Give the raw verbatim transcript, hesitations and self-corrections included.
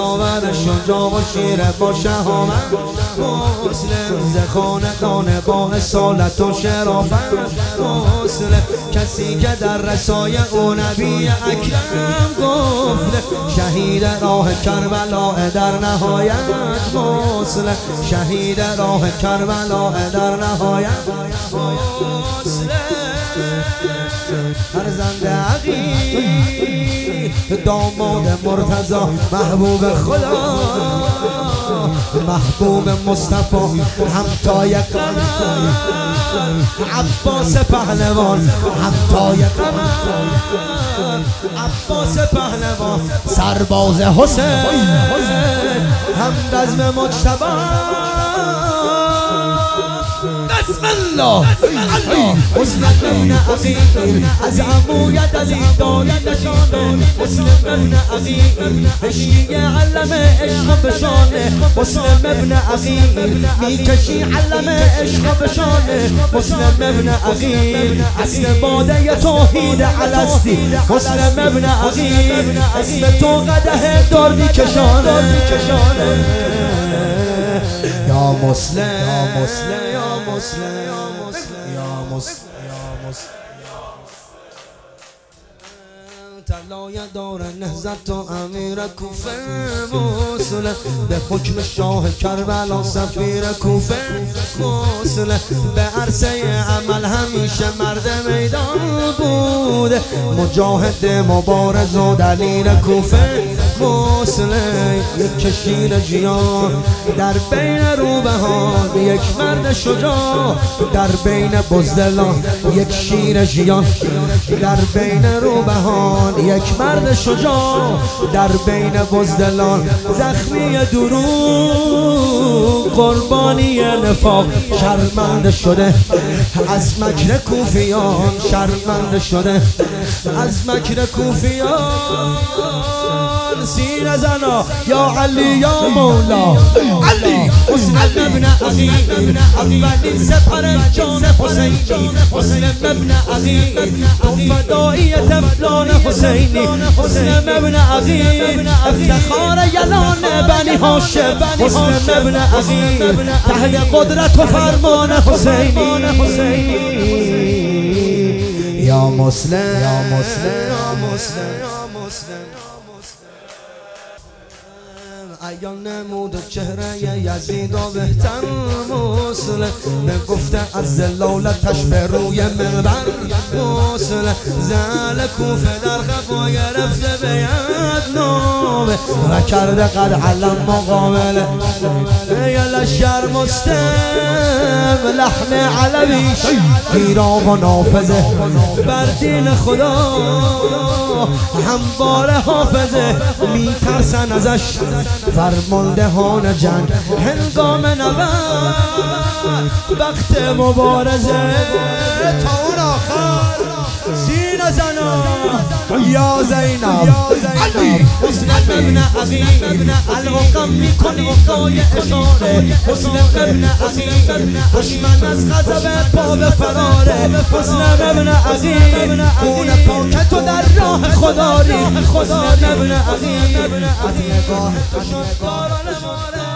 داور شجاع و شیر با شهامت، مسلم ز خاندان با اصالت و شرافت، مسلم کسی که در رسای او نبی اکرم گفت، شهید راه کربلا در نهایت، مسلم شهید راه کربلا در نهایت، مسلم فرزند عقیل داماد مرتضی محبوب خدا، محبوب مصطفی همتای قمر، عباس پهلوان همتای قمر، عباس پهلوان سرباز حسین همرزم مجتبی. بسم الله مسلم ابن عقیل از عموی دلی دارد نشانه، مسلم ابن عقیل عشقی علم عشق بشانه، مسلم ابن عقیل میکشی علم عشق بشانه، مسلم ابن عقیل اصل باده توحید الستی، مسلم ابن عقیل اسم تو قدح دار میکشانه، یا مسلم یا مسلم یا مسلم یا مسلم یا مسلم طلایه دار نهضت و امیر کوفه، مسلم به حکم شاه کربلا سفیر کوفه، مسلم به عرصه عمل همیشه مرد میدان بود، مجاهد مبارز و دلیل کوفه، مسلم یک شیر جیان در بین روبهان، یک مرد شجاع در بین بزدلان، یک شیر جیان در بین روبهان، یک مرد شجاع در بین بزدلان، زخمی دروغ قربانی نفاق، شرمنده شده از مکر کوفیان، شرمنده شده از مکر کوفیان، سینه زنا یا علی یا مولا علی، مسلم ابن عقیل اولین سپر جان حسینی، مسلم ابن عقیل تو فدایی طفلان حسینی، مسلم ابن عقیل افتخار یلان بنی هاشم، مسلم ابن عقیل تحت قدرت و فرمان حسینی، یا مسلم یا مسلم یا مسلم یا مسلم عیان نمود و چهره یزید و بهتر، مسلم به گفته از زلالتش به روی منبر، مسلم زل کوفه در خفا گرفته به ید نامه و کرده قد علم مقابله یه لشکر مستم لحن علویش گیرام و نافذه بر دین خدا، همبار حافظه میترسن ازش فرماندهان جنگ، هنگام نبرد وقت مبارزه تا اون آخر، سینه زنا یا زینب علی، مسلم ابن عقیل القم میکنی پای اشاره، مسلم ابن عقیل دشمن از غضب پا به فراره، مسلم ابن عقیل خون پاک تو در راه خدا ری، مسلم ابن عقیل از نگاه تو شد داران ماره.